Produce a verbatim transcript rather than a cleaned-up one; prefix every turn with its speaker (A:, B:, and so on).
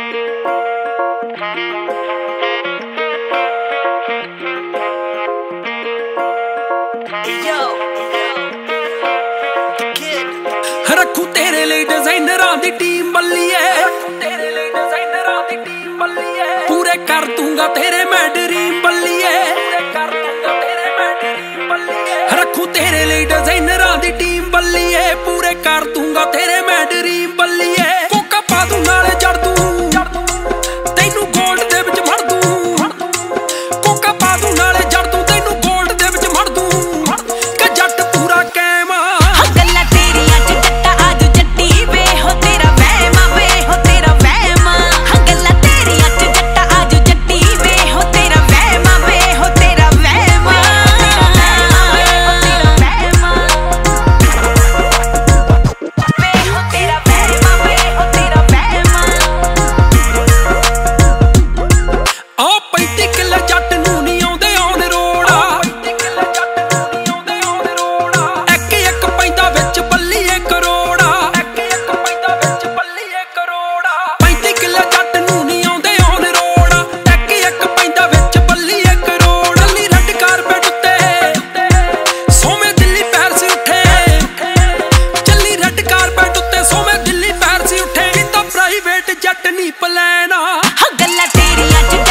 A: रखू तेरे लिए डिजाइनरां दी टीम बल्लिए, तेरे लिए डिजाइनरां दी टीम बल्लिए, पूरे कर दूंगा तेरे मैं ड्रीम बल्लिए, पूरे कर दूंगा तेरे मैं ड्रीम बल्लिए। रखू तेरे लिए डिजाइनरां दी टीम बल्लिए, पूरे कर दूंगा तेरे मैं ड्रीम बल्लिए। कोका पा दूं नाले जड़ दूं, तैनू गोल्ड दे विच भर दूं, कोका पा दूं नाले जड़ दूं, तैनू गोल्ड दे विच भर दूं, कि जट पूरा कैम
B: जट नी पलैना गल्लां तेरियां